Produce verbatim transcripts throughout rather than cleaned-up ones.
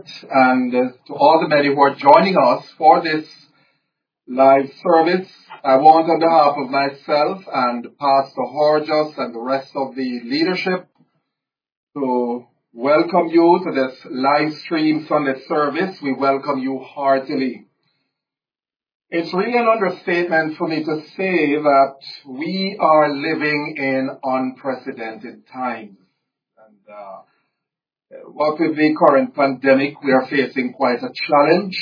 and uh, to all the many who are joining us for this live service. I want on behalf of myself and Pastor Horgus and the rest of the leadership to welcome you to this live stream Sunday service. We welcome you heartily. It's really an understatement for me to say that we are living in unprecedented times. And uh, what with the current pandemic, we are facing quite a challenge.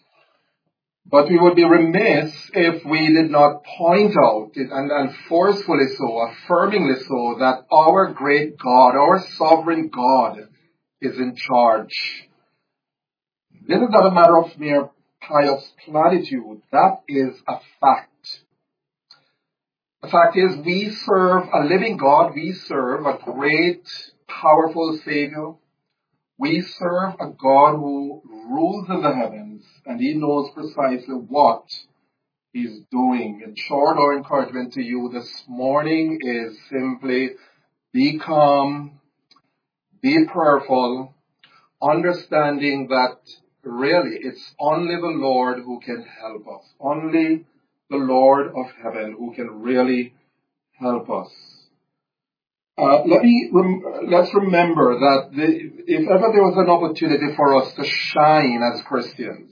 But we would be remiss if we did not point out, it, and, and forcefully so, affirmingly so, that our great God, our sovereign God, is in charge. This is not a matter of mere pious platitude. That is a fact. The fact is, we serve a living God. We serve a great, powerful Savior. We serve a God who rules in the heavens, and He knows precisely what He's doing. In short, our encouragement to you this morning is simply be calm, be prayerful, understanding that really it's only the Lord who can help us. Only the Lord of heaven who can really help us. Uh, let me rem- let's remember that the, if ever there was an opportunity for us to shine as Christians,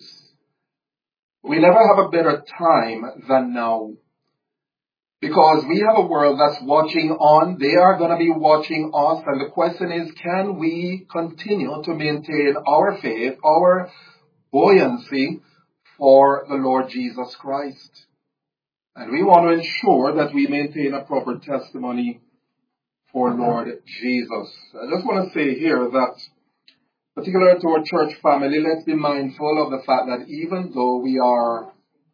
we never have a better time than now. Because we have a world that's watching on, they are going to be watching us, and the question is, can we continue to maintain our faith, our buoyancy for the Lord Jesus Christ? And we want to ensure that we maintain a proper testimony for Lord Jesus. I just want to say here that, particularly to our church family, let's be mindful of the fact that even though we are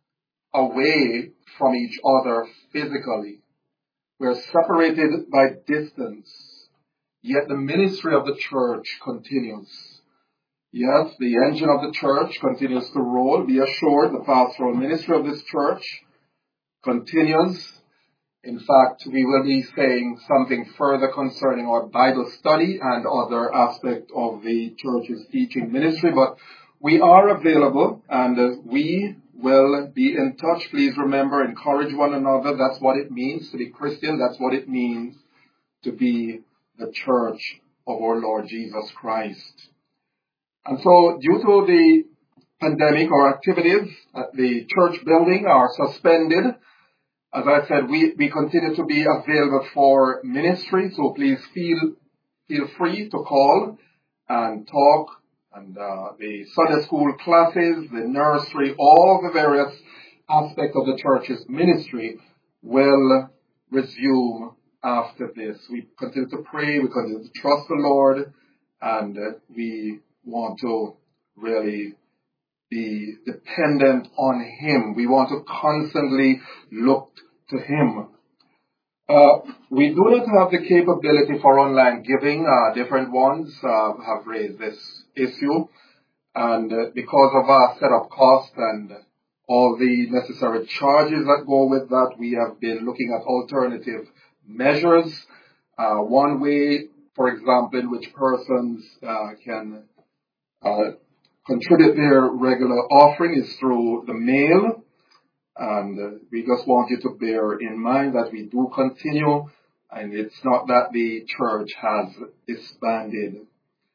away from each other physically, we are separated by distance, yet the ministry of the church continues. Yes, the engine of the church continues to roll. Be assured, the pastoral ministry of this church continues. In fact, we will be saying something further concerning our Bible study and other aspects of the church's teaching ministry, but we are available and uh, we will be in touch. Please remember, encourage one another. That's what it means to be Christian. That's what it means to be the church of our Lord Jesus Christ. And so, due to the pandemic, our activities at the church building are suspended. As I said, we, we continue to be available for ministry, so please feel feel free to call and talk. And uh, the Sunday school classes, the nursery, all the various aspects of the church's ministry will resume after this. We continue to pray, we continue to trust the Lord, and uh, we want to really be dependent on Him. We want to constantly look to Him. Uh, we do not have the capability for online giving. Uh, different ones uh, have raised this issue. And uh, because of our setup cost and all the necessary charges that go with that, we have been looking at alternative measures. Uh, one way, for example, in which persons uh, can uh, contribute their regular offering is through the mail. And uh, we just want you to bear in mind that we do continue, and it's not that the church has disbanded.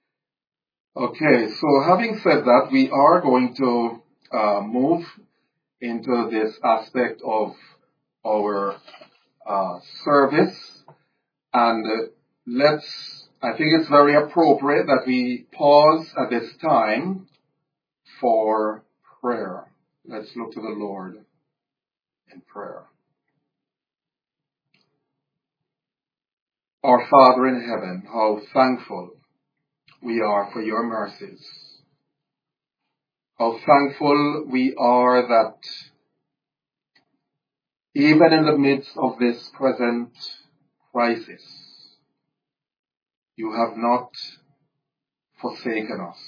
Okay, so having said that, we are going to uh, move into this aspect of our uh, service. And uh, let's, I think it's very appropriate that we pause at this time for prayer. Let's look to the Lord in prayer. Our Father in heaven, how thankful we are for your mercies. How thankful we are that even in the midst of this present crisis, you have not forsaken us.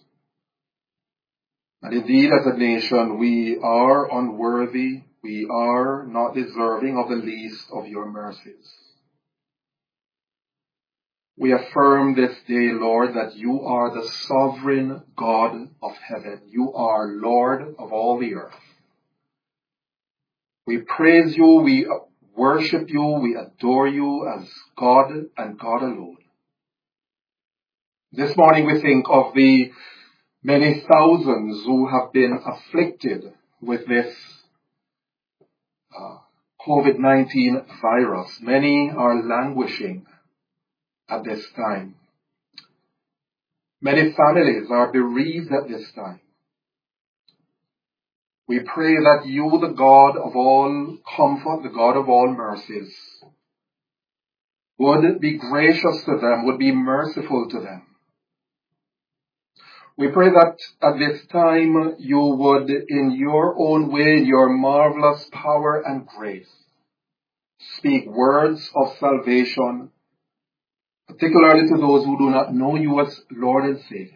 And indeed, as a nation, we are unworthy. We are not deserving of the least of your mercies. We affirm this day, Lord, that you are the sovereign God of heaven. You are Lord of all the earth. We praise you, we worship you, we adore you as God and God alone. This morning we think of the many thousands who have been afflicted with this uh, COVID nineteen virus. Many are languishing at this time. Many families are bereaved at this time. We pray that you, the God of all comfort, the God of all mercies, would be gracious to them, would be merciful to them. We pray that at this time you would, in your own way, in your marvelous power and grace, speak words of salvation, particularly to those who do not know you as Lord and Savior.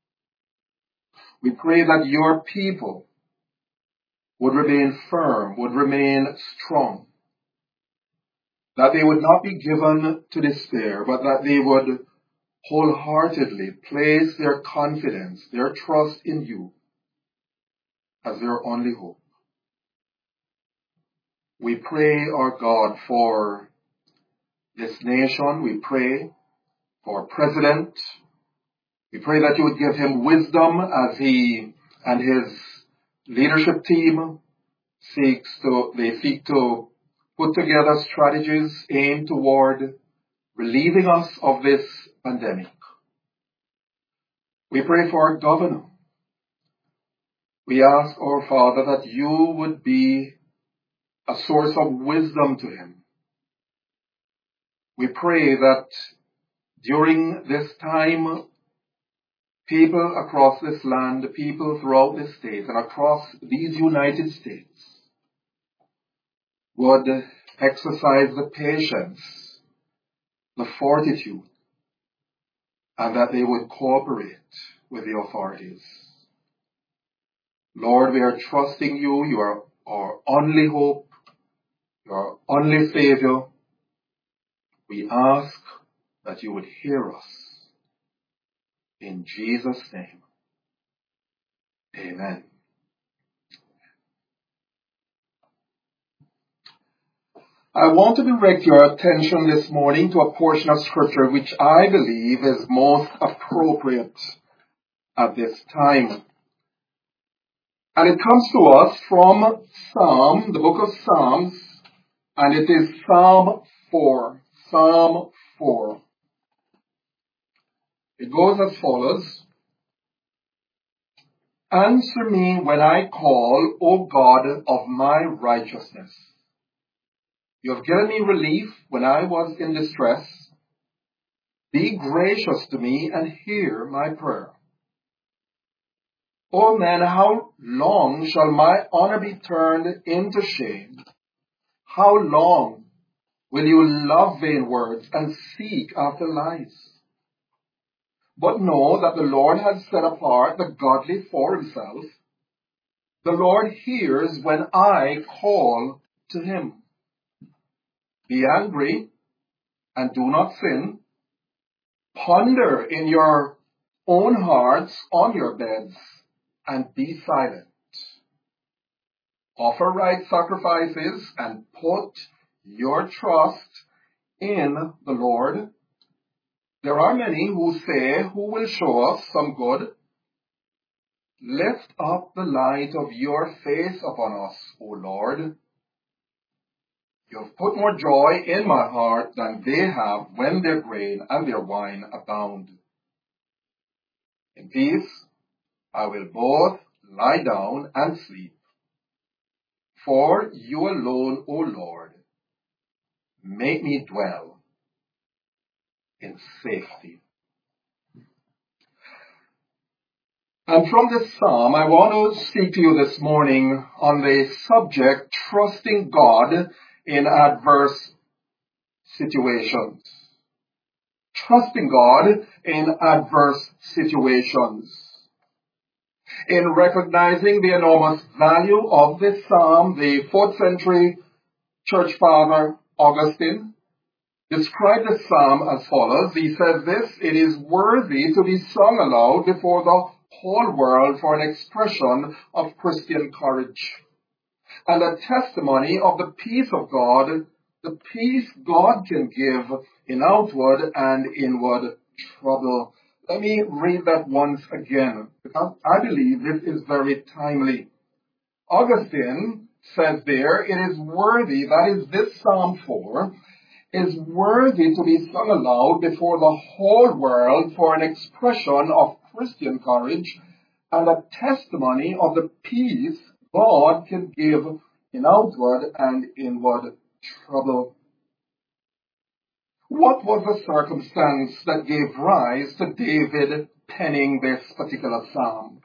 We pray that your people would remain firm, would remain strong, that they would not be given to despair, but that they would wholeheartedly place their confidence, their trust in you as their only hope. We pray, our God, for this nation. We pray for President. We pray that you would give him wisdom as he and his leadership team seeks to, they seek to put together strategies aimed toward relieving us of this pandemic. We pray for our governor. We ask, our Father, that you would be a source of wisdom to him. We pray that during this time, people across this land, people throughout this state and across these United States would exercise the patience, the fortitude, and that they would cooperate with the authorities. Lord, we are trusting you. You are our only hope, your only Savior. We ask that you would hear us. In Jesus' name, amen. I want to direct your attention this morning to a portion of Scripture which I believe is most appropriate at this time. And it comes to us from Psalm, the book of Psalms, and it is Psalm four. Psalm four. It goes as follows. Answer me when I call, O God of my righteousness. You have given me relief when I was in distress. Be gracious to me and hear my prayer. O man, how long shall my honor be turned into shame? How long will you love vain words and seek after lies? But know that the Lord has set apart the godly for himself. The Lord hears when I call to him. Be angry and do not sin. Ponder in your own hearts on your beds and be silent. Offer right sacrifices and put your trust in the Lord. There are many who say, who will show us some good? Lift up the light of your face upon us, O Lord. You have put more joy in my heart than they have when their grain and their wine abound. In peace I will both lie down and sleep. For you alone, O Lord, make me dwell in safety. And from this psalm, I want to speak to you this morning on the subject, trusting God in adverse situations. Trusting God in adverse situations. In recognizing the enormous value of this psalm, the fourth century church father Augustine described the psalm as follows. He says this: "It is worthy to be sung aloud before the whole world for an expression of Christian courage and a testimony of the peace of God, the peace God can give in outward and inward trouble." Let me read that once again, because I believe this is very timely. Augustine says there, it is worthy, that is this Psalm four, is worthy to be sung aloud before the whole world for an expression of Christian courage and a testimony of the peace God can give in outward and inward trouble. What was the circumstance that gave rise to David penning this particular psalm?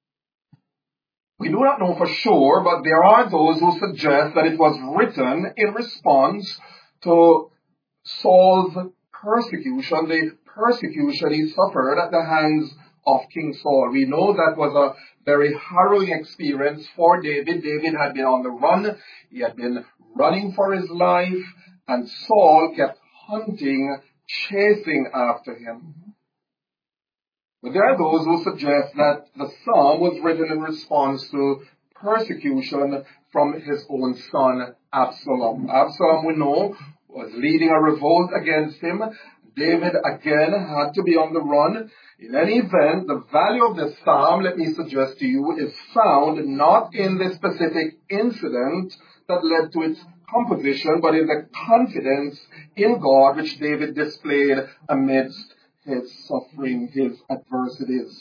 We do not know for sure, but there are those who suggest that it was written in response to Saul's persecution, the persecution he suffered at the hands of King Saul. We know that was a very harrowing experience for David. David had been on the run. He had been running for his life, and Saul kept hunting, chasing after him. But there are those who suggest that the psalm was written in response to persecution from his own son, Absalom. Absalom, we know, was leading a revolt against him. David again had to be on the run. In any event, the value of this psalm, let me suggest to you, is found not in the specific incident that led to its composition, but in the confidence in God which David displayed amidst his suffering, his adversities.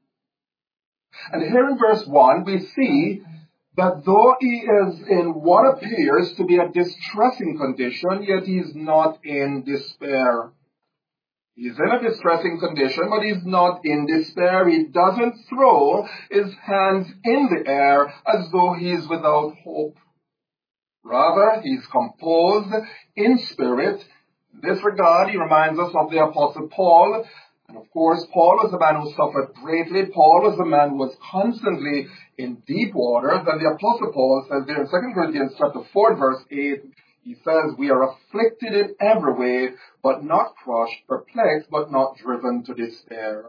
And here in verse one, we see that though he is in what appears to be a distressing condition, yet he is not in despair. He's in a distressing condition, but he's not in despair. He doesn't throw his hands in the air as though he's without hope. Rather, he's composed in spirit. In this regard, he reminds us of the Apostle Paul. And of course, Paul was a man who suffered greatly. Paul was a man who was constantly in deep waters. And the Apostle Paul says there in Second Corinthians chapter four, verse eight, he says, "We are afflicted in every way, but not crushed, perplexed, but not driven to despair."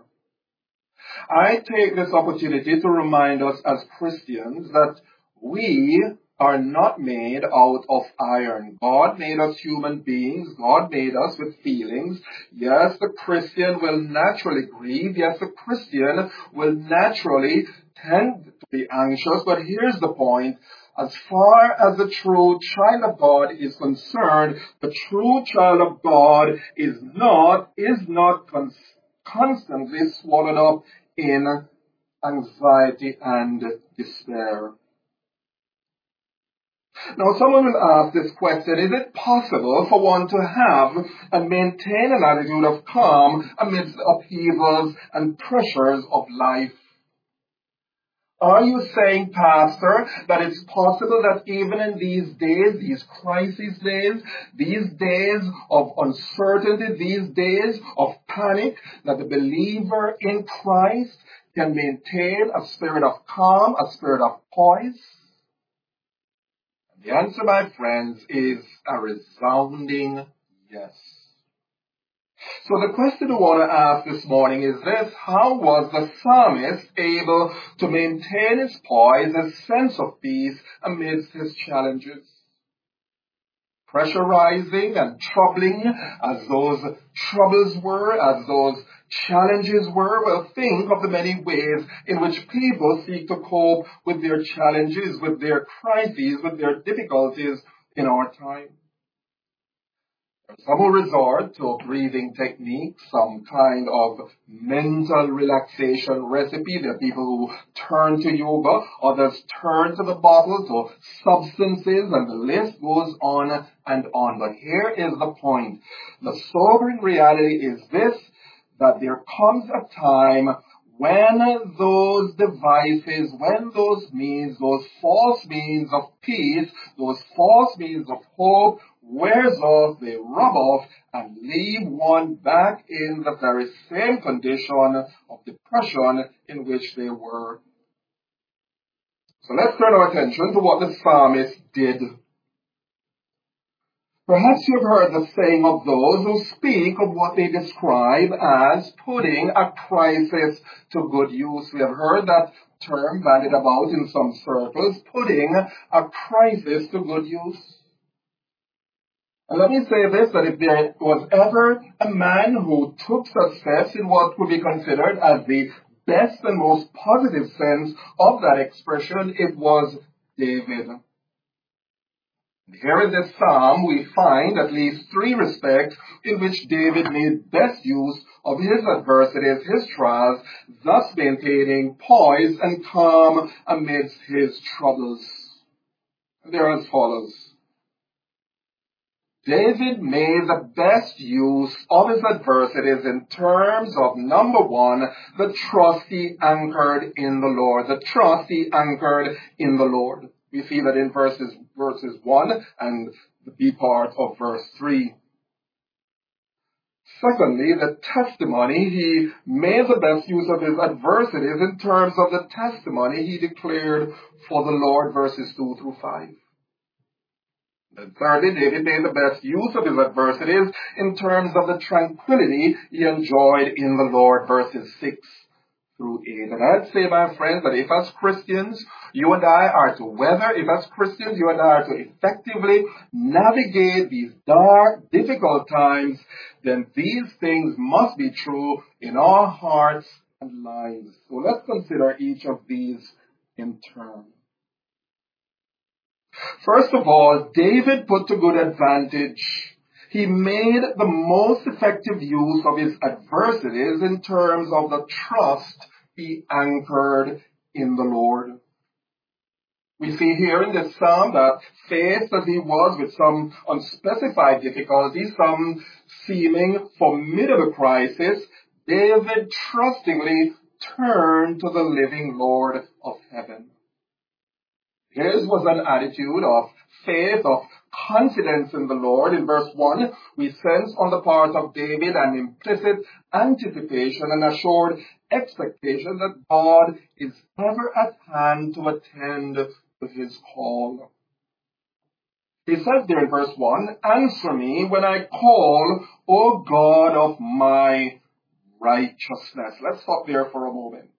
I take this opportunity to remind us as Christians that we are not made out of iron. God made us human beings. God made us with feelings. Yes, the Christian will naturally grieve. Yes, the Christian will naturally tend to be anxious. But here's the point. As far as the true child of God is concerned, the true child of God is not, is not con- constantly swallowed up in anxiety and despair. Now, someone will ask this question: is it possible for one to have and maintain an attitude of calm amidst the upheavals and pressures of life? Are you saying, Pastor, that it's possible that even in these days, these crisis days, these days of uncertainty, these days of panic, that the believer in Christ can maintain a spirit of calm, a spirit of poise? The answer, my friends, is a resounding yes. So the question I want to ask this morning is this: how was the psalmist able to maintain his poise, his sense of peace amidst his challenges? Pressurizing and troubling as those troubles were, as those challenges were, well, think of the many ways in which people seek to cope with their challenges, with their crises, with their difficulties in our time. Some will resort to breathing techniques, some kind of mental relaxation recipe. There are people who turn to yoga, others turn to the bottle, to substances, and the list goes on and on. But here is the point. The sobering reality is this, that there comes a time when those devices, when those means, those false means of peace, those false means of hope, wears off, they rub off, and leave one back in the very same condition of depression in which they were. So let's turn our attention to what the psalmist did. Perhaps you've heard the saying of those who speak of what they describe as putting a crisis to good use. We have heard that term bandied about in some circles, putting a crisis to good use. And let me say this, that if there was ever a man who took success in what would be considered as the best and most positive sense of that expression, it was David. Here in this psalm, we find at least three respects in which David made best use of his adversities, his trials, thus maintaining poise and calm amidst his troubles. They're as follows. David made the best use of his adversities in terms of, number one, the trust he anchored in the Lord. The trust he anchored in the Lord. We see that in verses, verses one and the B part of verse three. Secondly, the testimony. He made the best use of his adversities in terms of the testimony he declared for the Lord, verses two through five. And thirdly, David made the best use of his adversities in terms of the tranquility he enjoyed in the Lord, verses six through eight. And I'd say, my friends, that if as Christians, you and I are to weather, if as Christians, you and I are to effectively navigate these dark, difficult times, then these things must be true in our hearts and lives. So let's consider each of these in turn. First of all, David put to good advantage. He made the most effective use of his adversities in terms of the trust he anchored in the Lord. We see here in this psalm that faced as he was with some unspecified difficulties, some seeming formidable crisis, David trustingly turned to the living Lord of heaven. His was an attitude of faith, of confidence in the Lord. In verse one, we sense on the part of David an implicit anticipation and assured expectation that God is ever at hand to attend to his call. He says there in verse one, "Answer me when I call, O God of my righteousness." Let's stop there for a moment.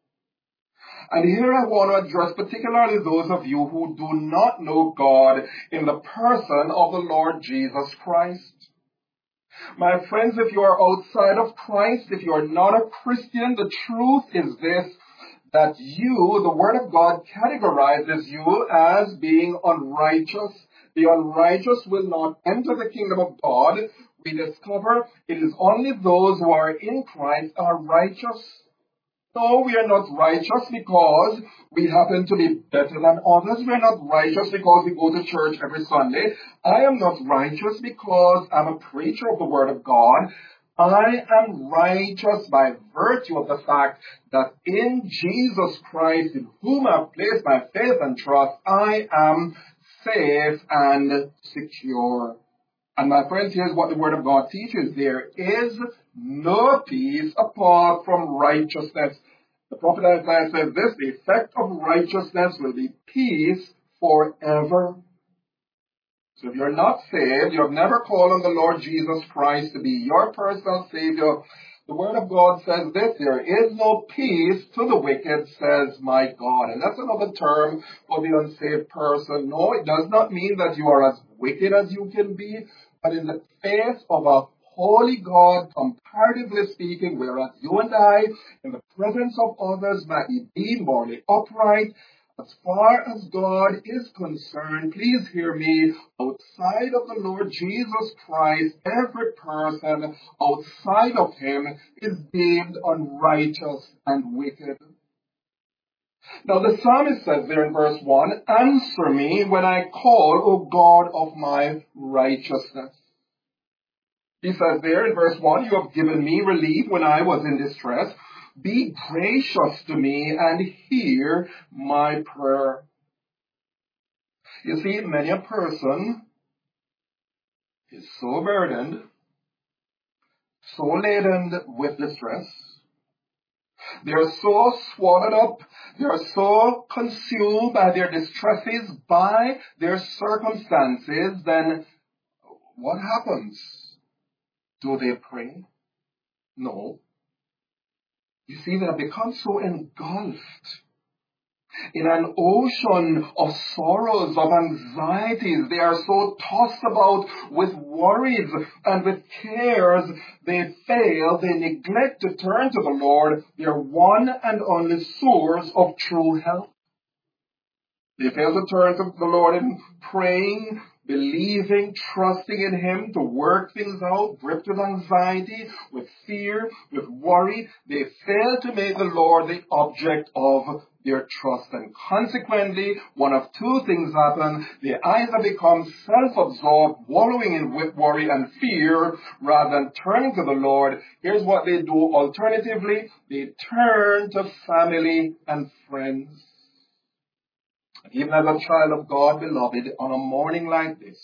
And here I want to address particularly those of you who do not know God in the person of the Lord Jesus Christ. My friends, if you are outside of Christ, if you are not a Christian, the truth is this, that you, the Word of God categorizes you as being unrighteous. The unrighteous will not enter the kingdom of God. We discover it is only those who are in Christ are righteous. No, we are not righteous because we happen to be better than others. We are not righteous because we go to church every Sunday. I am not righteous because I'm a preacher of the Word of God. I am righteous by virtue of the fact that in Jesus Christ, in whom I've placed my faith and trust, I am safe and secure. And my friends, here's what the Word of God teaches. There is no peace apart from righteousness. The prophet Isaiah says this, the effect of righteousness will be peace forever. So if you're not saved, you have never called on the Lord Jesus Christ to be your personal Savior, the Word of God says this, there is no peace to the wicked, says my God. And that's another term for the unsaved person. No, it does not mean that you are as wicked as you can be, but in the face of a holy God, comparatively speaking, whereas you and I, in the presence of others, might be morally upright, as far as God is concerned, please hear me, outside of the Lord Jesus Christ, every person outside of him is deemed unrighteous and wicked. Now the psalmist says there in verse one, "Answer me when I call, O God of my righteousness." He says there in verse one, "You have given me relief when I was in distress. Be gracious to me and hear my prayer." You see, many a person is so burdened, so laden with distress. They are so swallowed up, they are so consumed by their distresses, by their circumstances, then what happens? Do they pray? No. You see, they have become so engulfed in an ocean of sorrows, of anxieties. They are so tossed about with worries and with cares. They fail, they neglect to turn to the Lord, their one and only source of true help. They fail to turn to the Lord in praying, believing, trusting in Him to work things out, gripped with anxiety, with fear, with worry. They fail to make the Lord the object of their trust. And consequently, one of two things happen. They either become self-absorbed, wallowing in worry and fear, rather than turning to the Lord. Here's what they do alternatively. They turn to family and friends. Even as a child of God, beloved, on a morning like this,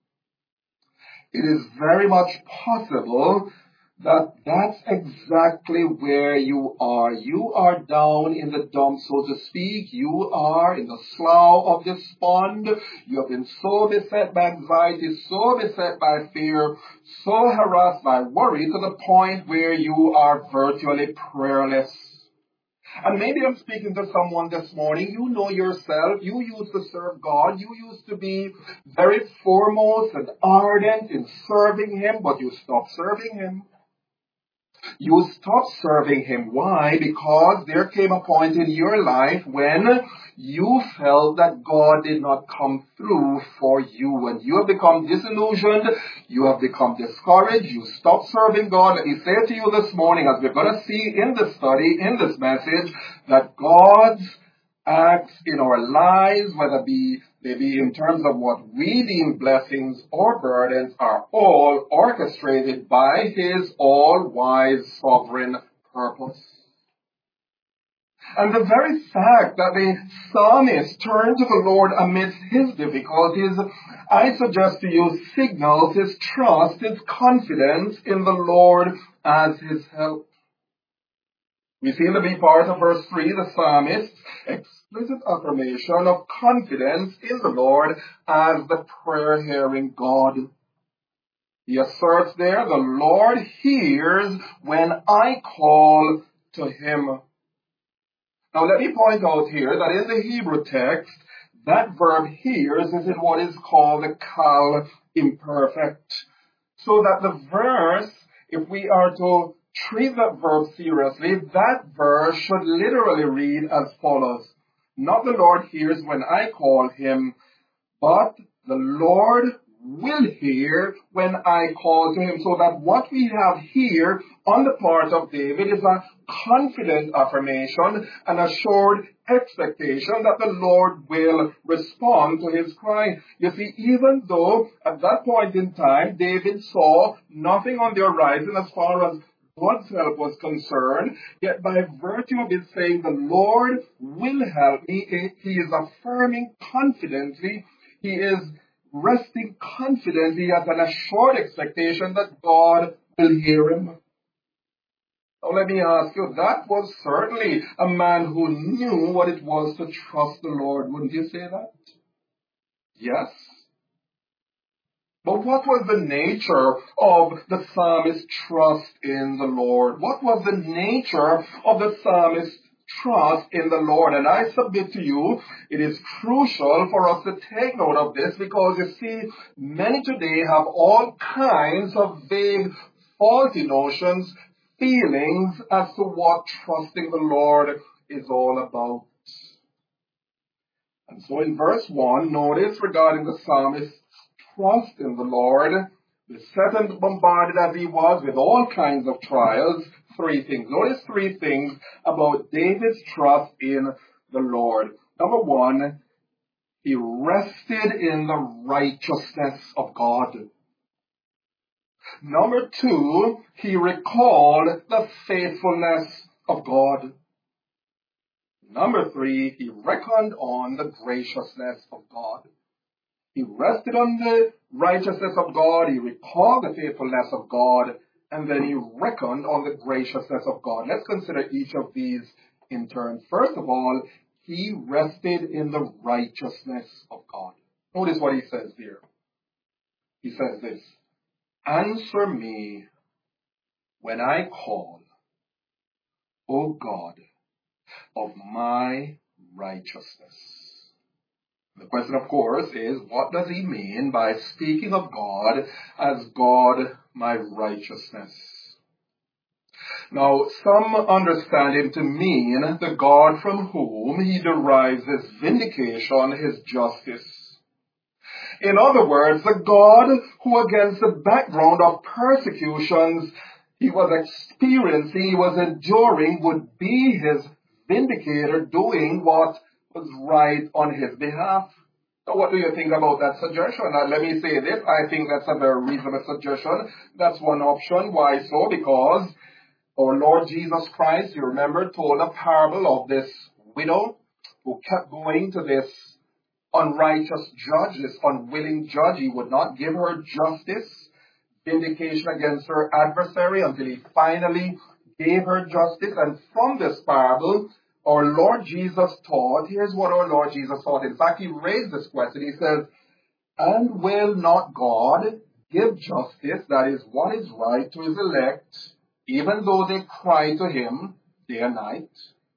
it is very much possible that that's exactly where you are. You are down in the dumps, so to speak. You are in the slough of despond. You have been so beset by anxiety, so beset by fear, so harassed by worry to the point where you are virtually prayerless. And maybe I'm speaking to someone this morning. You know yourself. You used to serve God. You used to be very foremost and ardent in serving Him, but you stopped serving Him. You stopped serving Him. Why? Because there came a point in your life when you felt that God did not come through for you. And you have become disillusioned. You have become discouraged. You stopped serving God. Let me say to you this morning, as we're going to see in this study, in this message, that God's acts in our lives, whether be they be in terms of what we deem blessings or burdens, are all orchestrated by His all-wise sovereign purpose. And the very fact that the psalmist turned to the Lord amidst his difficulties, I suggest to you, signals his trust, his confidence in the Lord as his help. We see in the B part of verse three, the psalmist's explicit affirmation of confidence in the Lord as the prayer-hearing God. He asserts there, the Lord hears when I call to Him. Now let me point out here that in the Hebrew text, that verb hears is in what is called the Kal imperfect. So that the verse, if we are to treat that verb seriously, that verse should literally read as follows. Not the Lord hears when I call Him, but the Lord will hear when I call to Him. So that what we have here on the part of David is a confident affirmation, an assured expectation that the Lord will respond to his cry. You see, even though at that point in time David saw nothing on the horizon as far as God's help was concerned, yet by virtue of his saying, the Lord will help me, he is affirming confidently, he is resting confidently as an assured expectation that God will hear him. Now let me ask you, that was certainly a man who knew what it was to trust the Lord. Wouldn't you say that? Yes. But what was the nature of the psalmist's trust in the Lord? What was the nature of the psalmist's trust in the Lord? And I submit to you, it is crucial for us to take note of this, because you see, many today have all kinds of vague, faulty notions, feelings as to what trusting the Lord is all about. And so in verse one, notice regarding the psalmist's trust in the Lord, beset and bombarded as he was with all kinds of trials, three things. Notice three things about David's trust in the Lord. Number one, he rested in the righteousness of God. Number two, he recalled the faithfulness of God. Number three, he reckoned on the graciousness of God. He rested on the righteousness of God, he recalled the faithfulness of God, and then he reckoned on the graciousness of God. Let's consider each of these in turn. First of all, he rested in the righteousness of God. Notice what he says here. He says this, Answer me when I call, O God of my righteousness. The question, of course, is what does he mean by speaking of God as God my righteousness? Now, some understand him to mean the God from whom he derives his vindication, his justice. In other words, the God who against the background of persecutions he was experiencing, he was enduring, would be his vindicator, doing what was right on his behalf. So what do you think about that suggestion? Now, let me say this. I think that's a very reasonable suggestion. That's one option. Why so? Because our Lord Jesus Christ, you remember, told a parable of this widow who kept going to this unrighteous judge, this unwilling judge. He would not give her justice, vindication against her adversary until he finally gave her justice. And from this parable, our Lord Jesus taught, here's what our Lord Jesus taught. In fact, he raised this question. He says, and will not God give justice, that is what is right, to his elect, even though they cry to him day and night?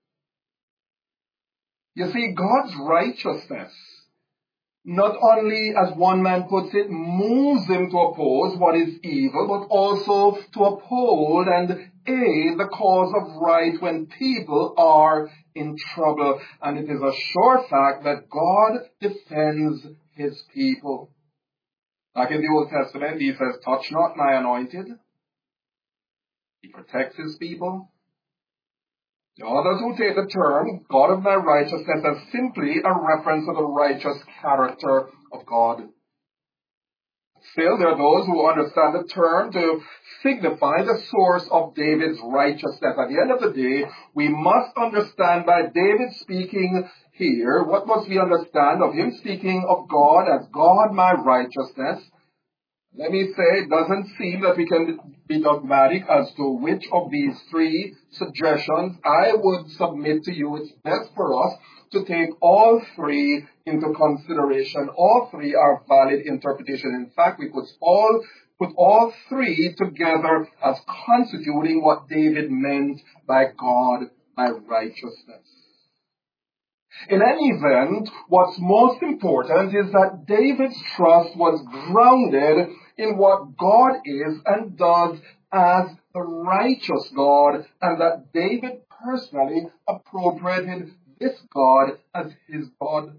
You see, God's righteousness not only, as one man puts it, moves him to oppose what is evil, but also to uphold and aid the cause of right when people are in trouble. And it is a sure fact that God defends his people. Like in the Old Testament, he says, touch not my anointed. He protects his people. The others who take the term, God of my righteousness, as simply a reference to the righteous character of God. Still, there are those who understand the term to signify the source of David's righteousness. At the end of the day, we must understand by David speaking here, what must we understand of him speaking of God as God my righteousness? Let me say, it doesn't seem that we can be dogmatic as to which of these three suggestions. I would submit to you it's best for us to take all three into consideration. All three are valid interpretation. In fact, we could all put all three together as constituting what David meant by God, by righteousness. In any event, what's most important is that David's trust was grounded in what God is and does as the righteous God, and that David personally appropriated this God as his God.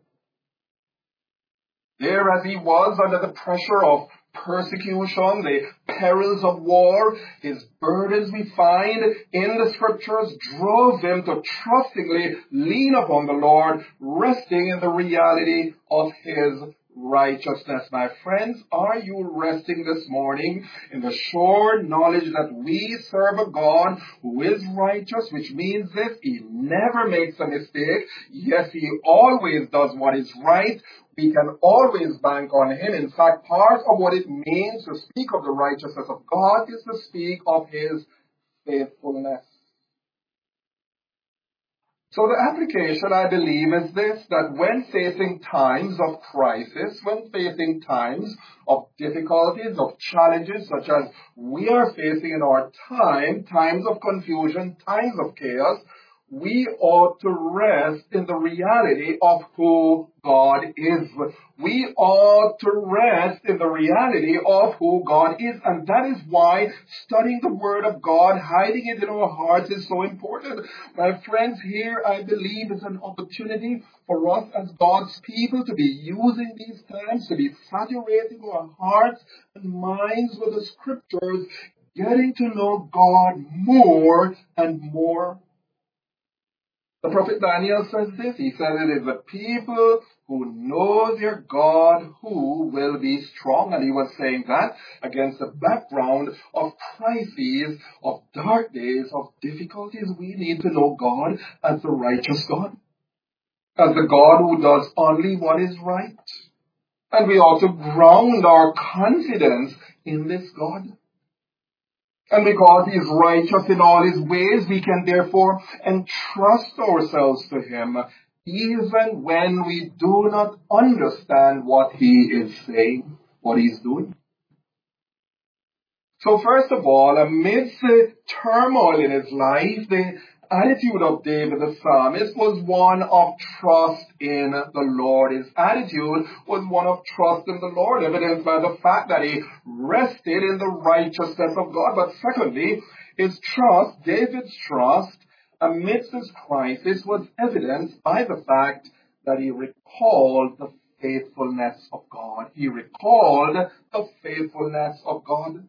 There as he was under the pressure of persecution, the perils of war, his burdens we find in the scriptures drove him to trustingly lean upon the Lord, resting in the reality of his righteousness. My friends, are you resting this morning in the sure knowledge that we serve a God who is righteous, which means this, he never makes a mistake. Yes, he always does what is right. We can always bank on him. In fact, part of what it means to speak of the righteousness of God is to speak of his faithfulness. So the application, I believe, is this, that when facing times of crisis, when facing times of difficulties, of challenges such as we are facing in our time, times of confusion, times of chaos, we ought to rest in the reality of who God is. We ought to rest in the reality of who God is. And that is why studying the Word of God, hiding it in our hearts is so important. My friends, here I believe is an opportunity for us as God's people to be using these times, to be saturating our hearts and minds with the Scriptures, getting to know God more and more. The prophet Daniel says this. He says it is the people who know their God who will be strong. And he was saying that against the background of crises, of dark days, of difficulties. We need to know God as the righteous God, as the God who does only what is right. And we ought to ground our confidence in this God. And because he is righteous in all his ways, we can therefore entrust ourselves to him, even when we do not understand what he is saying, what he is doing. So first of all, amidst the turmoil in his life, the attitude of David the psalmist was one of trust in the Lord. His attitude was one of trust in the Lord, evidenced by the fact that he rested in the righteousness of God. But secondly, his trust, David's trust, amidst his crisis was evidenced by the fact that he recalled the faithfulness of God. He recalled the faithfulness of God.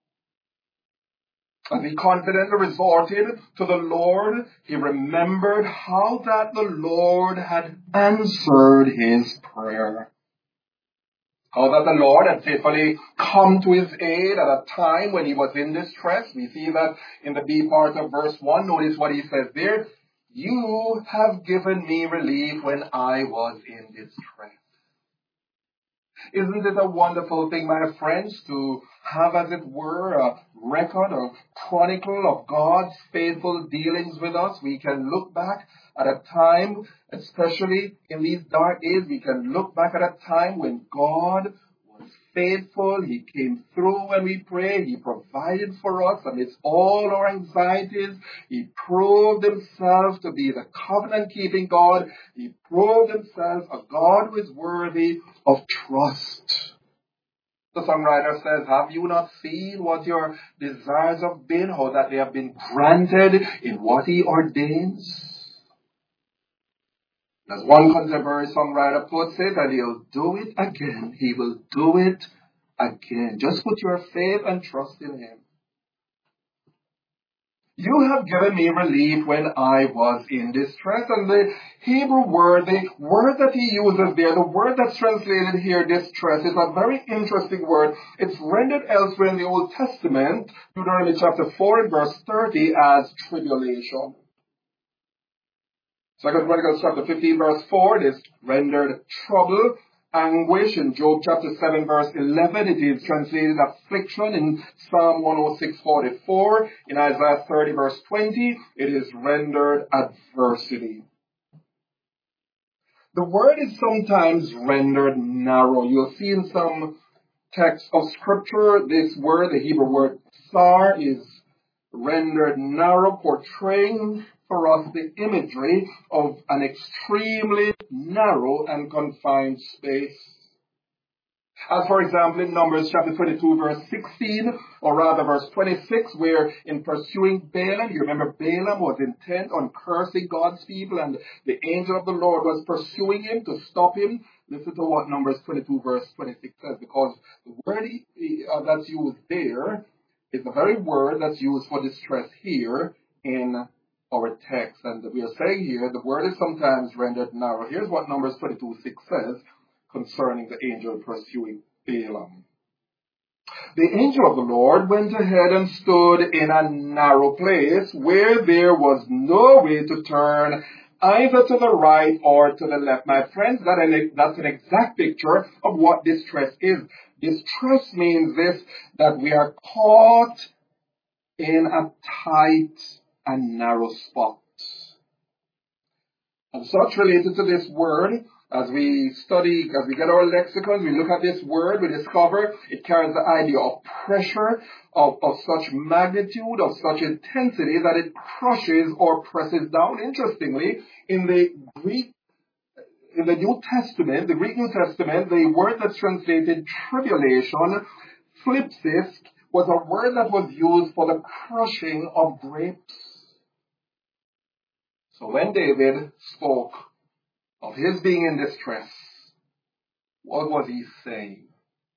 As he confidently resorted to the Lord, he remembered how that the Lord had answered his prayer. How that the Lord had faithfully come to his aid at a time when he was in distress. We see that in the B part of verse one. Notice what he says there. You have given me relief when I was in distress. Isn't it a wonderful thing, my friends, to have, as it were, a record or chronicle of God's faithful dealings with us? We can look back at a time, especially in these dark days, we can look back at a time when God was faithful. He came through when we prayed. He provided for us amidst all our anxieties. He proved himself to be the covenant-keeping God. He proved himself a God who is worthy of trust. The songwriter says, have you not seen what your desires have been, how that they have been granted in what he ordains? As one contemporary songwriter puts it, and he'll do it again. He will do it again. Just put your faith and trust in him. You have given me relief when I was in distress. And the Hebrew word, the word that he uses there, the word that's translated here, distress, is a very interesting word. It's rendered elsewhere in the Old Testament, Deuteronomy chapter four and verse thirty, as tribulation. Second Chronicles chapter fifteen verse four, it is rendered trouble, anguish. In Job chapter seven verse eleven, it is translated affliction. In Psalm one oh six forty-four, in Isaiah thirty verse twenty, it is rendered adversity. The word is sometimes rendered narrow. You'll see in some texts of scripture, this word, the Hebrew word tsar, is rendered narrow, portraying for us the imagery of an extremely narrow and confined space. As for example in Numbers chapter twenty-two verse sixteen, or rather verse twenty-six, where in pursuing Balaam, you remember Balaam was intent on cursing God's people and the angel of the Lord was pursuing him to stop him. Listen to what Numbers twenty-two verse twenty-six says, because the word uh, that's used there is the very word that's used for distress here in our text. And we are saying here, the word is sometimes rendered narrow. Here's what Numbers twenty-two six says concerning the angel pursuing Balaam. The angel of the Lord went ahead and stood in a narrow place where there was no way to turn either to the right or to the left. My friends, that, that's an exact picture of what distress is. Distress means this, that we are caught in a tight and narrow spot. And such related to this word, as we study, as we get our lexicons, we look at this word, we discover it carries the idea of pressure, of, of such magnitude, of such intensity that it crushes or presses down. Interestingly, in the Greek, in the New Testament, the Greek New Testament, the word that's translated tribulation, thlipsis, was a word that was used for the crushing of grapes. So when David spoke of his being in distress, what was he saying?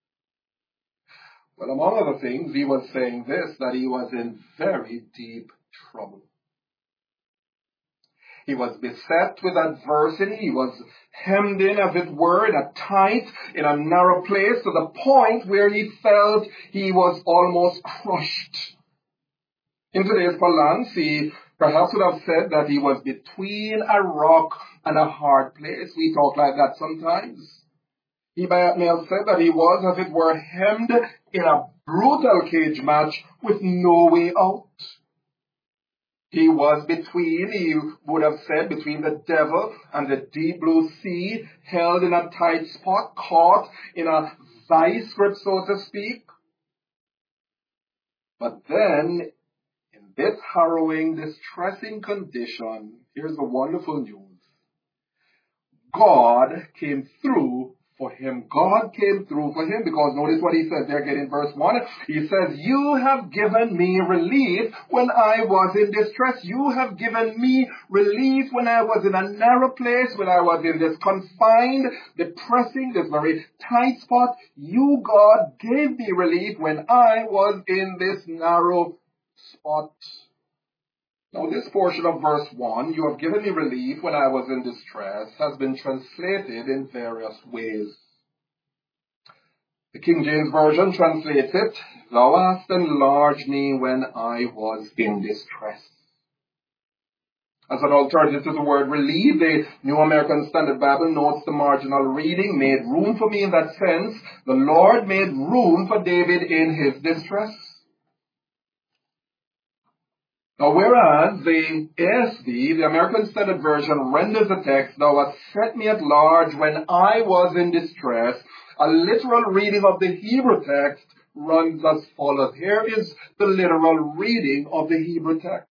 Well, among other things, he was saying this, that he was in very deep trouble. He was beset with adversity. He was hemmed in, as it were, in a tight, in a narrow place, to the point where he felt he was almost crushed. In today's parlance, he perhaps would have said that he was between a rock and a hard place. We talk like that sometimes. He may have said that he was, as it were, hemmed in a brutal cage match with no way out. He was between, he would have said, between the devil and the deep blue sea, held in a tight spot, caught in a vice grip, so to speak. But then, in this harrowing, distressing condition, here's the wonderful news. God came through for him. God came through for him because notice what he says there again in verse one. He says, you have given me relief when I was in distress. You have given me relief when I was in a narrow place, when I was in this confined, depressing, this very tight spot. You, God, gave me relief when I was in this narrow spot. Now, this portion of verse one, you have given me relief when I was in distress, has been translated in various ways. The King James Version translates it, thou hast enlarged me when I was in distress. As an alternative to the word relief, the New American Standard Bible notes the marginal reading, made room for me in that sense. The Lord made room for David in his distress. Now, whereas the A S V, the American Standard Version, renders the text, thou hast set me at large when I was in distress, a literal reading of the Hebrew text runs as follows. Here is the literal reading of the Hebrew text.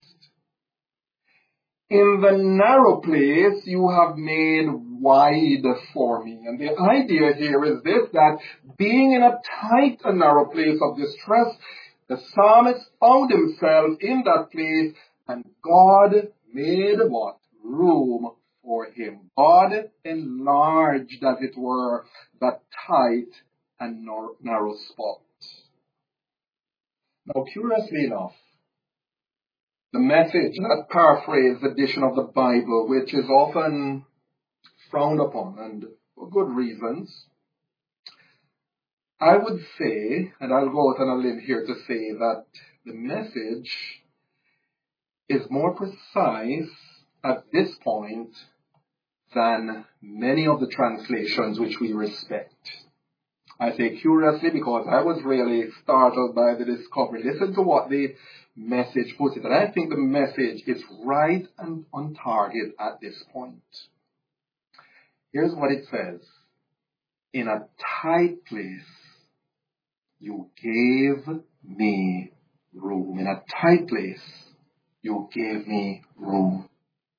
In the narrow place you have made wide for me. And the idea here is this, that being in a tight and narrow place of distress, the psalmist found himself in that place, and God made what? Room for him. God enlarged, as it were, that tight and narrow spot. Now, curiously enough, the Message, that paraphrased edition of the Bible, which is often frowned upon, and for good reasons, I would say, and I'll go out on a limb here to say that the Message is more precise at this point than many of the translations which we respect. I say curiously because I was really startled by the discovery. Listen to what the Message puts it, and I think the Message is right and on target at this point. Here's what it says. In a tight place, you gave me room. In a tight place, you gave me room.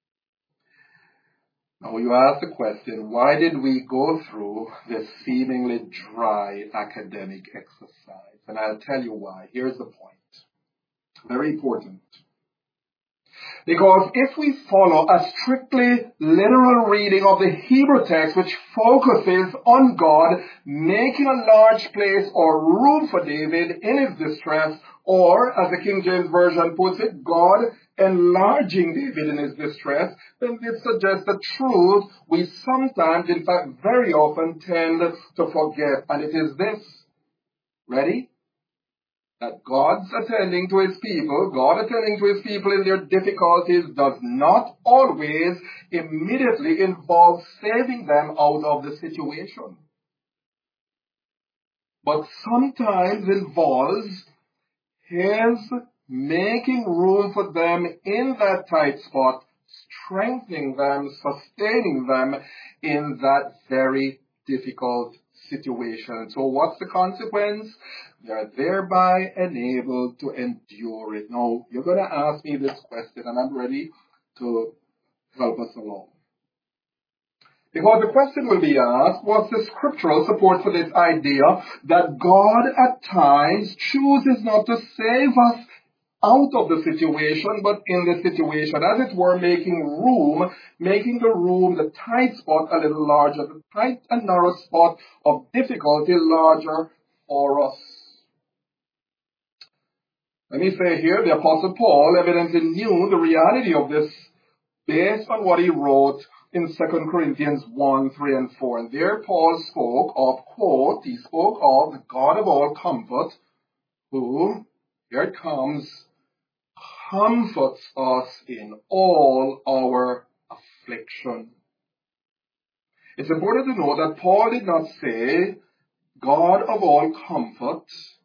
Now you ask the question, why did we go through this seemingly dry academic exercise? And I'll tell you why. Here's the point. Very important. Because if we follow a strictly literal reading of the Hebrew text, which focuses on God making a large place or room for David in his distress, or, as the King James Version puts it, God enlarging David in his distress, then this suggests a truth we sometimes, in fact very often, tend to forget. And it is this. Ready? That God's attending to his people, God attending to his people in their difficulties does not always immediately involve saving them out of the situation, but sometimes involves his making room for them in that tight spot, strengthening them, sustaining them in that very difficult situation. So what's the consequence? They are thereby enabled to endure it. Now, you're going to ask me this question, and I'm ready to help us along. Because the question will be asked, what's the scriptural support for this idea that God at times chooses not to save us out of the situation, but in the situation, as it were, making room, making the room, the tight spot, a little larger, the tight and narrow spot of difficulty larger for us. Let me say here, the Apostle Paul evidently knew the reality of this based on what he wrote in Second Corinthians one, three, and four. And there Paul spoke of, quote, he spoke of the God of all comfort, who, here it comes, comforts us in all our affliction. It's important to know that Paul did not say, God of all comfort,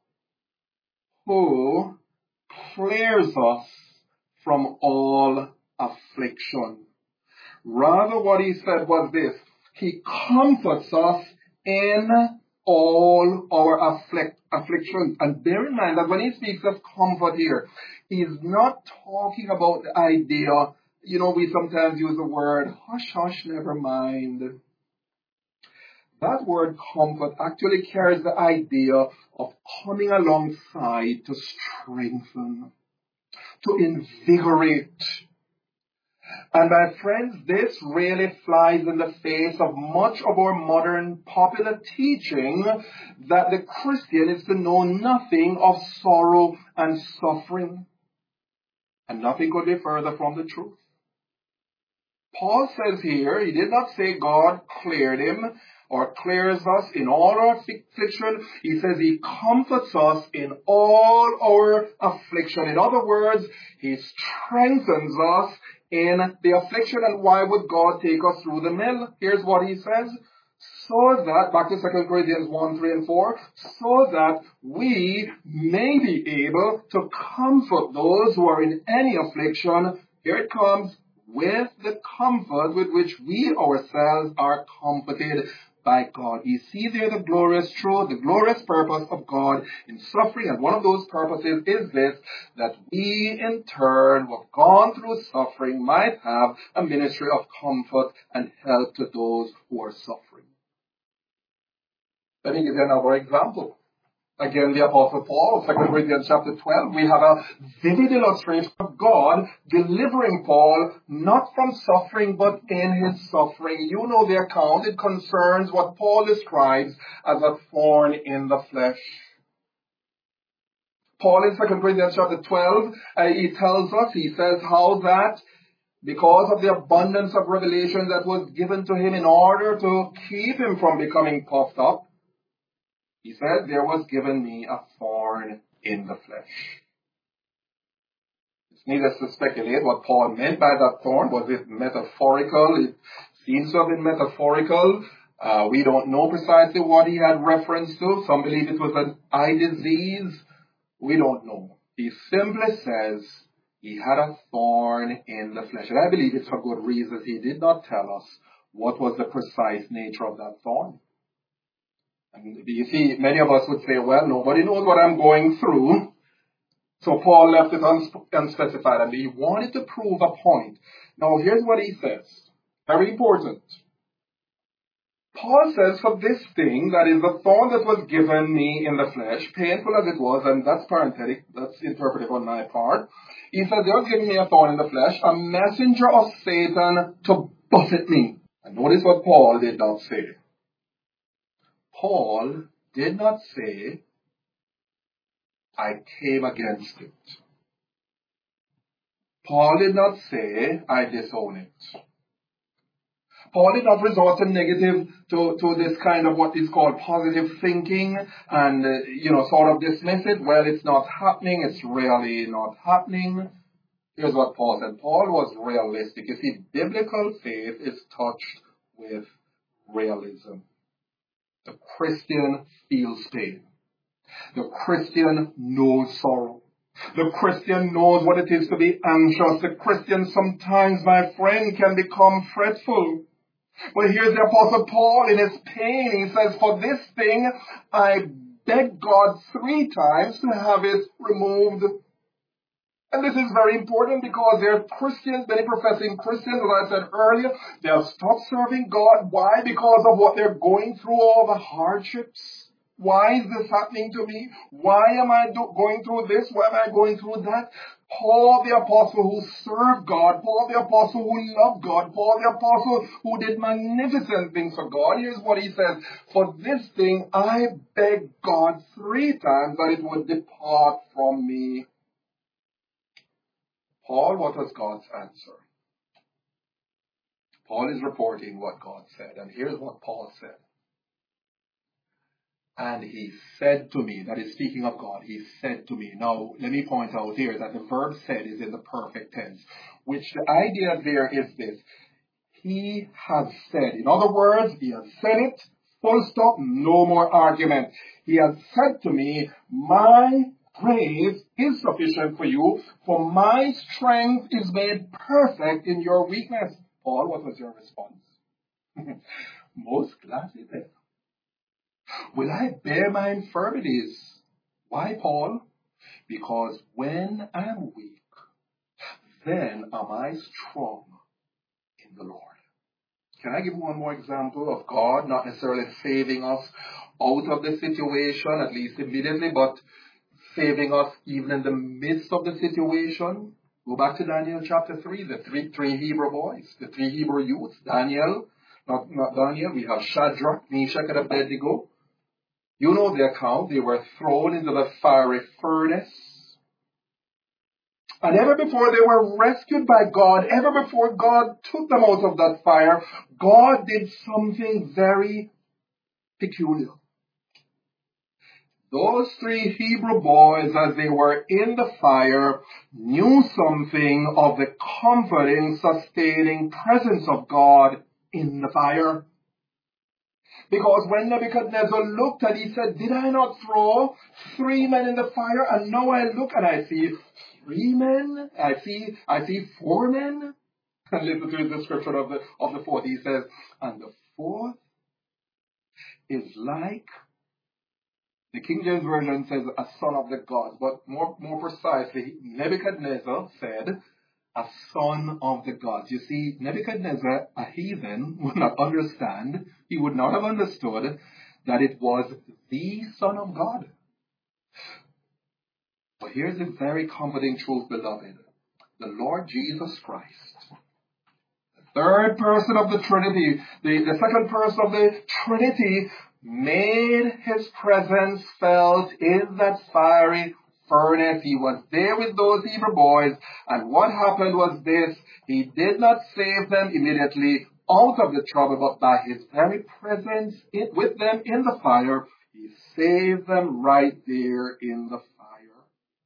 who clears us from all affliction. Rather, what he said was this: he comforts us in all our afflict, afflictions. And bear in mind that when he speaks of comfort here, he's not talking about the idea, you know, we sometimes use the word, hush, hush, never mind. That word comfort actually carries the idea of coming alongside to strengthen, to invigorate. And my friends, this really flies in the face of much of our modern popular teaching that the Christian is to know nothing of sorrow and suffering. And nothing could be further from the truth. Paul says here, he did not say God cleared him or clears us in all our affliction. He says he comforts us in all our affliction. In other words, he strengthens us in the affliction. And why would God take us through the mill? Here's what he says. So that, back to Second Corinthians one, three, and four, so that we may be able to comfort those who are in any affliction. Here it comes, with the comfort with which we ourselves are comforted by God. You see there the glorious truth, the glorious purpose of God in suffering. And one of those purposes is this, that we in turn who have gone through suffering might have a ministry of comfort and help to those who are suffering. Let me give you another example. Again, the Apostle Paul, Second Corinthians chapter twelve, we have a vivid illustration of God delivering Paul not from suffering but in his suffering. You know the account. It concerns what Paul describes as a thorn in the flesh. Paul in Second Corinthians chapter twelve, uh, he tells us, he says how that because of the abundance of revelation that was given to him in order to keep him from becoming puffed up, he said, there was given me a thorn in the flesh. It's needless to speculate what Paul meant by that thorn. Was it metaphorical? It seems to have been metaphorical. Uh, we don't know precisely what he had reference to. Some believe it was an eye disease. We don't know. He simply says he had a thorn in the flesh. And I believe it's for good reasons. He did not tell us what was the precise nature of that thorn. And you see, many of us would say, well, nobody knows what I'm going through. So Paul left it unsp- unspecified, and he wanted to prove a point. Now, here's what he says. Very important. Paul says, for this thing, that is the thorn that was given me in the flesh, painful as it was, and that's parenthetic, that's interpretive on my part. He said, they was giving me a thorn in the flesh, a messenger of Satan to buffet me. And notice what Paul did not say. Paul did not say, I came against it. Paul did not say, I disown it. Paul did not resort to negative, to, to this kind of what is called positive thinking and, uh, you know, sort of dismiss it. Well, it's not happening. It's really not happening. Here's what Paul said. Paul was realistic. You see, biblical faith is touched with realism. The Christian feels pain. The Christian knows sorrow. The Christian knows what it is to be anxious. The Christian sometimes, my friend, can become fretful. But here's the Apostle Paul in his pain. He says, for this thing I begged God three times to have it removed. And this is very important because there are Christians, many professing Christians, as I said earlier, they have stopped serving God. Why? Because of what they're going through, all the hardships. Why is this happening to me? Why am I do- going through this? Why am I going through that? Paul the apostle who served God, Paul the apostle who loved God, Paul the apostle who did magnificent things for God. Here's what he says, for this thing I begged God three times that it would depart from me. Paul, what was God's answer? Paul is reporting what God said, and here's what Paul said. And he said to me, that is speaking of God, he said to me. Now, let me point out here that the verb said is in the perfect tense, which the idea there is this. He has said. In other words, he has said it, full stop, no more argument. He has said to me, my grace is sufficient for you, for my strength is made perfect in your weakness. Paul, what was your response? Most gladly then. Will I bear my infirmities? Why, Paul? Because when I'm weak, then am I strong in the Lord. Can I give one more example of God not necessarily saving us out of the situation, at least immediately, but saving us even in the midst of the situation? Go back to Daniel chapter three, the three, three Hebrew boys, the three Hebrew youths, Daniel, not, not Daniel, we have Shadrach, Meshach, and Abednego. You know the account. They were thrown into the fiery furnace. And ever before they were rescued by God, ever before God took them out of that fire, God did something very peculiar. Those three Hebrew boys, as they were in the fire, knew something of the comforting, sustaining presence of God in the fire. Because when Nebuchadnezzar looked and he said, did I not throw three men in the fire? And now I look and I see three men. I see, I see four men. And listen to the description of the, of the fourth. He says, and the fourth is like, the King James Version says, a son of the gods. But more, more precisely, Nebuchadnezzar said, a son of the gods. You see, Nebuchadnezzar, a heathen, would not understand, he would not have understood that it was the Son of God. But here's the very comforting truth, beloved. The Lord Jesus Christ, the third person of the Trinity, the, the second person of the Trinity, made his presence felt in that fiery furnace. He was there with those Hebrew boys, and what happened was this: he did not save them immediately out of the trouble, but by his very presence in, with them in the fire, he saved them right there in the fire.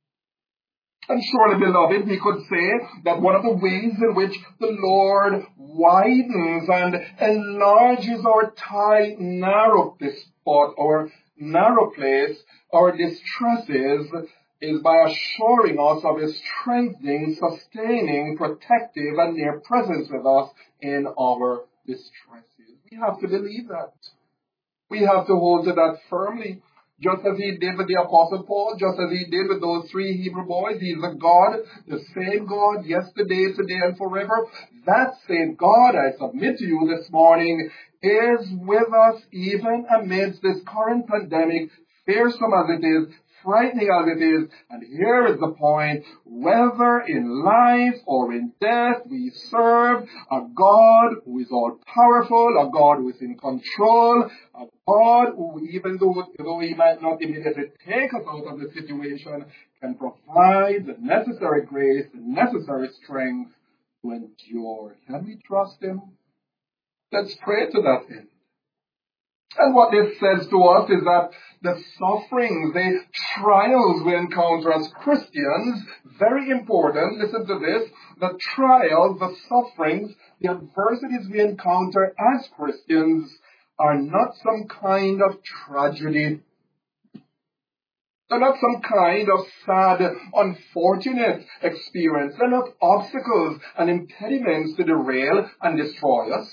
And surely, beloved, we could say that one of the ways in which the Lord widens and enlarges our tight, narrow spot, or narrow place, our distresses, is by assuring us of his strengthening, sustaining, protective, and near presence with us in our distresses. We have to believe that. We have to hold to that firmly. Just as he did with the Apostle Paul, just as he did with those three Hebrew boys. He's a God, the same God, yesterday, today, and forever. That same God, I submit to you this morning, is with us even amidst this current pandemic, fearsome as it is, frightening as it is. And here is the point: whether in life or in death, we serve a God who is all powerful, a God who is in control, a God who, even though, though he might not immediately take us out of the situation, can provide the necessary grace, the necessary strength to endure. Can we trust him? Let's pray to that end. And what this says to us is that the sufferings, the trials we encounter as Christians, very important, listen to this, the trials, the sufferings, the adversities we encounter as Christians are not some kind of tragedy. They're not some kind of sad, unfortunate experience. They're not obstacles and impediments to derail and destroy us.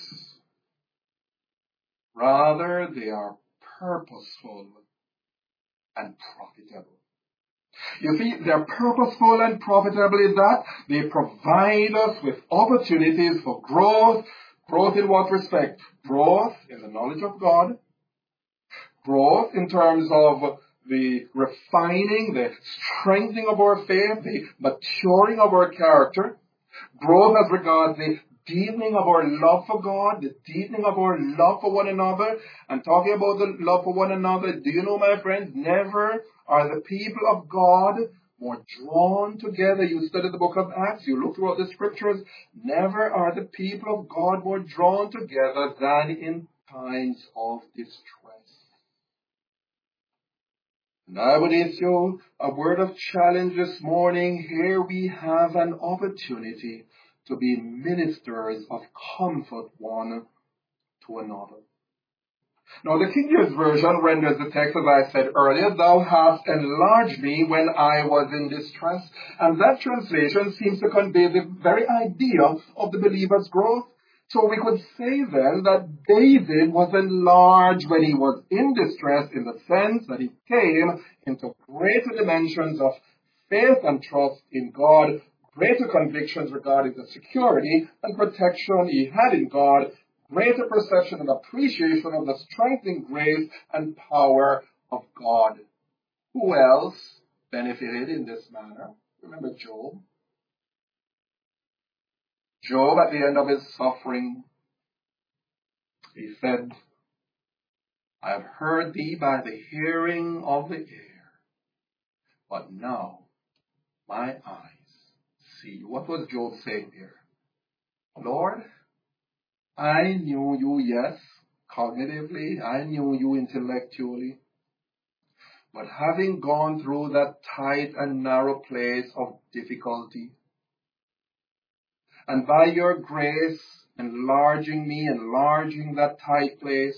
Rather, they are purposeful and profitable. You see, they're purposeful and profitable in that they provide us with opportunities for growth. Growth in what respect? Growth in the knowledge of God. Growth in terms of the refining, the strengthening of our faith, the maturing of our character. Growth as regards the deepening of our love for God, the deepening of our love for one another. And talking about the love for one another, do you know, my friends, never are the people of God more drawn together. You study the book of Acts, you look throughout the scriptures, never are the people of God more drawn together than in times of distress. And I would issue a word of challenge this morning. Here we have an opportunity to be ministers of comfort one to another. Now, the King James Version renders the text, as I said earlier, thou hast enlarged me when I was in distress. And that translation seems to convey the very idea of the believer's growth. So we could say then that David was enlarged when he was in distress, in the sense that he came into greater dimensions of faith and trust in God, greater convictions regarding the security and protection he had in God, greater perception and appreciation of the strengthening grace and power of God. Who else benefited in this manner? Remember Job. Job, at the end of his suffering, he said, I have heard thee by the hearing of the ear, but now my eyes see. What was Job saying here? Lord, I knew you, yes, cognitively, I knew you intellectually, but having gone through that tight and narrow place of difficulty, and by your grace enlarging me, enlarging that tight place,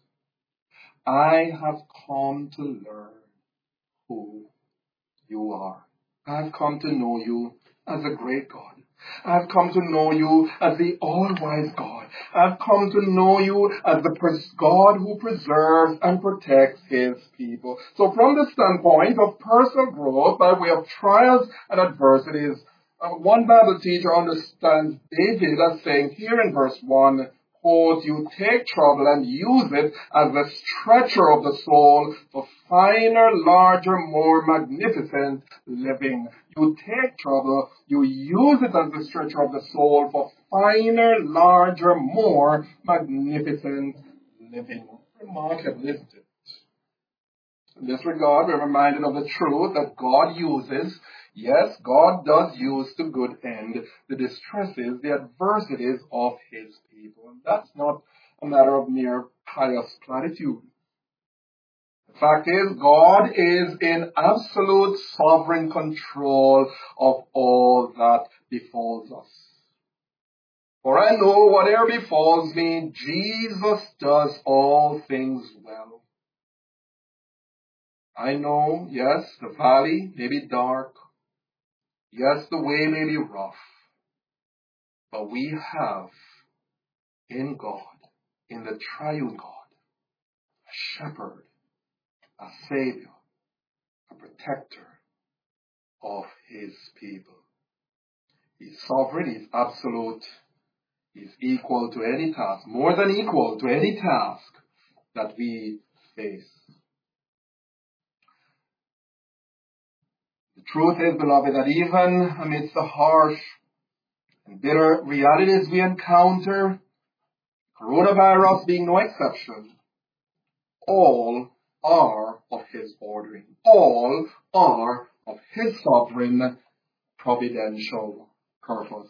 I have come to learn who you are. I've come to know you as a great God. I've come to know you as the all-wise God. I've come to know you as the pres- God who preserves and protects his people. So from the standpoint of personal growth by way of trials and adversities, uh, one Bible teacher understands David as saying here in verse one, quote, you take trouble and use it as a stretcher of the soul for finer, larger, more magnificent living. You take trouble, you use it as the stretcher of the soul for finer, larger, more magnificent living. Remarkable, isn't it? In this regard, we're reminded of the truth that God uses, yes, God does use to good end the distresses, the adversities of his people. And that's not a matter of mere pious platitude. The fact is, God is in absolute sovereign control of all that befalls us. For I know whatever befalls me, Jesus does all things well. I know, yes, the valley may be dark. Yes, the way may be rough. But we have in God, in the triune God, a shepherd, a savior, a protector of his people. He's sovereign, he's absolute, he's equal to any task, more than equal to any task that we face. The truth is, beloved, that even amidst the harsh and bitter realities we encounter, coronavirus being no exception, all are of his ordering. All are of his sovereign providential purpose.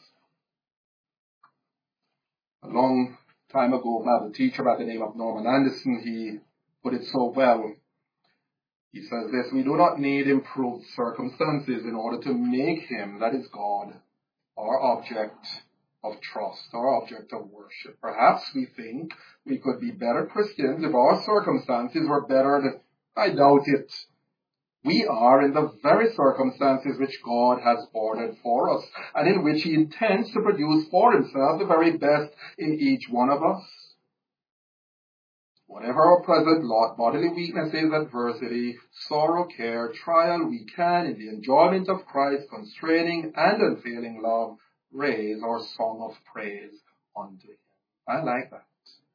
A long time ago, a Bible teacher by the name of Norman Anderson, he put it so well. He says this, we do not need improved circumstances in order to make him, that is God, our object of trust, our object of worship. Perhaps we think we could be better Christians if our circumstances were better. I doubt it. We are in the very circumstances which God has ordered for us, and in which he intends to produce for himself the very best in each one of us. Whatever our present lot, bodily weaknesses, adversity, sorrow, care, trial, we can, in the enjoyment of Christ, constraining and unfailing love, raise our song of praise unto him. I like that.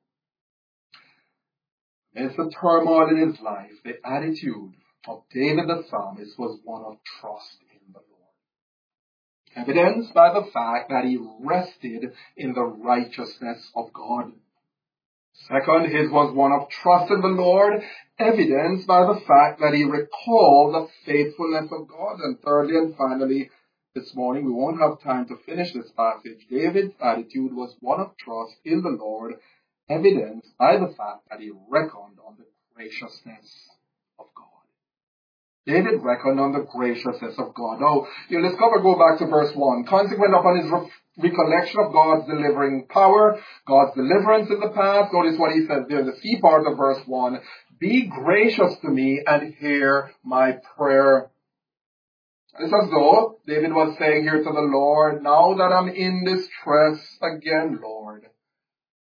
Amidst the turmoil in his life, the attitude of David the psalmist was one of trust in the Lord, evidenced by the fact that he rested in the righteousness of God. Second, his was one of trust in the Lord, evidenced by the fact that he recalled the faithfulness of God. And thirdly and finally, this morning, we won't have time to finish this passage. David's attitude was one of trust in the Lord, evidenced by the fact that he reckoned on the graciousness of God. David reckoned on the graciousness of God. Now, you'll discover, go back to verse one. Consequent upon his re- recollection of God's delivering power, God's deliverance in the past, notice what he says there, the key part of verse one. Be gracious to me and hear my prayer. It's as though David was saying here to the Lord, now that I'm in distress again, Lord,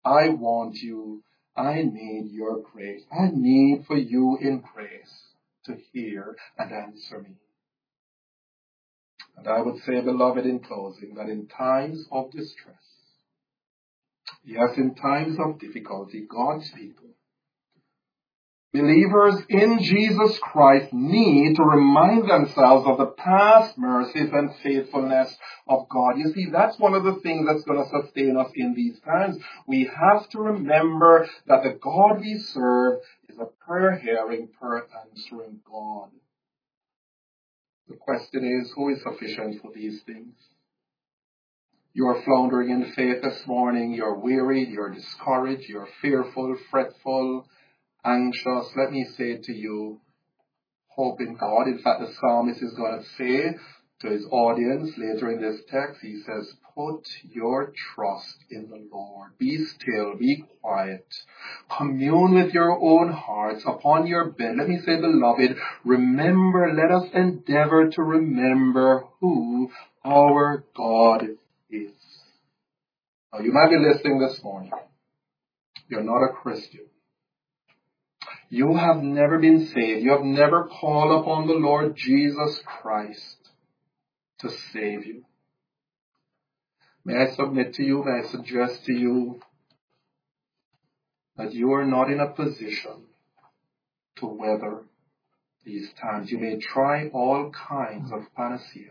I want you. I need your grace. I need for you in grace to hear and answer me. And I would say, beloved, in closing, that in times of distress, yes, in times of difficulty, God's people, believers in Jesus Christ, need to remind themselves of the past mercies and faithfulness of God. You see, that's one of the things that's going to sustain us in these times. We have to remember that the God we serve is a prayer-hearing, prayer-answering God. The question is, who is sufficient for these things? You're floundering in faith this morning. You're wearied. You're discouraged. You're fearful, fretful, anxious. Let me say to you, hope in God. In fact, the psalmist is going to say to his audience later in this text, he says, put your trust in the Lord. Be still, be quiet. Commune with your own hearts upon your bed. Let me say, beloved, remember, let us endeavor to remember who our God is. Now, you might be listening this morning. You're not a Christian. You have never been saved. You have never called upon the Lord Jesus Christ to save you. May I submit to you, may I suggest to you that you are not in a position to weather these times. You may try all kinds of panacea.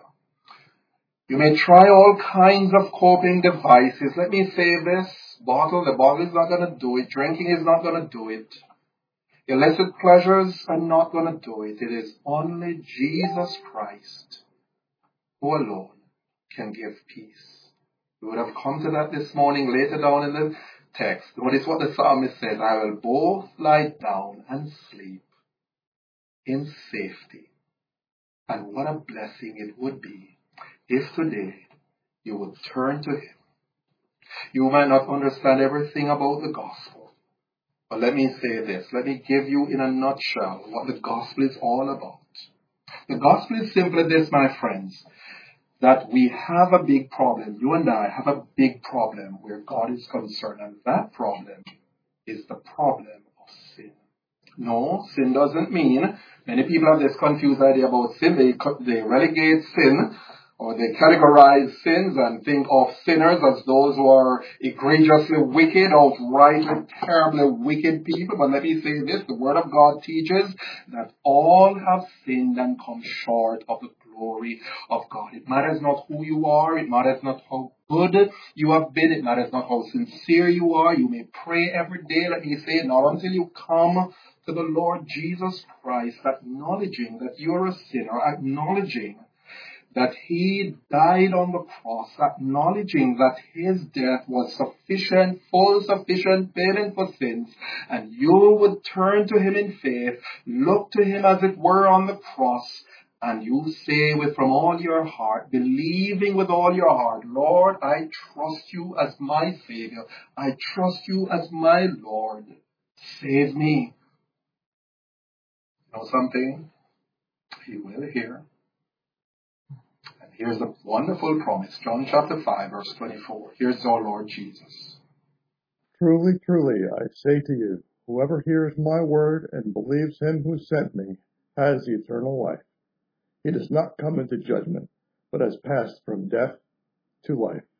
You may try all kinds of coping devices. Let me say this, bottle, the bottle is not going to do it. Drinking is not going to do it. Illicit pleasures are not going to do it. It is only Jesus Christ who alone can give peace. We would have come to that this morning later down in the text. Notice what the psalmist says, I will both lie down and sleep in safety. And what a blessing it would be if today you would turn to him. You might not understand everything about the gospel, but let me say this. Let me give you in a nutshell what the gospel is all about. The gospel is simply this, my friends, that we have a big problem. You and I have a big problem where God is concerned, and that problem is the problem of sin. No, sin doesn't mean, many people have this confused idea about sin. They, they relegate sin, or they categorize sins and think of sinners as those who are egregiously wicked, outrightly, terribly wicked people. But let me say this, the Word of God teaches that all have sinned and come short of the glory of God. It matters not who you are. It matters not how good you have been. It matters not how sincere you are. You may pray every day, let me say, not until you come to the Lord Jesus Christ, acknowledging that you're a sinner, acknowledging that he died on the cross, acknowledging that his death was sufficient, full sufficient payment for sins, and you would turn to him in faith, look to him as it were on the cross, and you say with from all your heart, believing with all your heart, Lord, I trust you as my Savior. I trust you as my Lord. Save me. You know something? He will hear. And here's a wonderful promise. John chapter five, verse twenty-four. Here's our Lord Jesus. Truly, truly, I say to you, whoever hears my word and believes him who sent me has eternal life. He does not come into judgment, but has passed from death to life.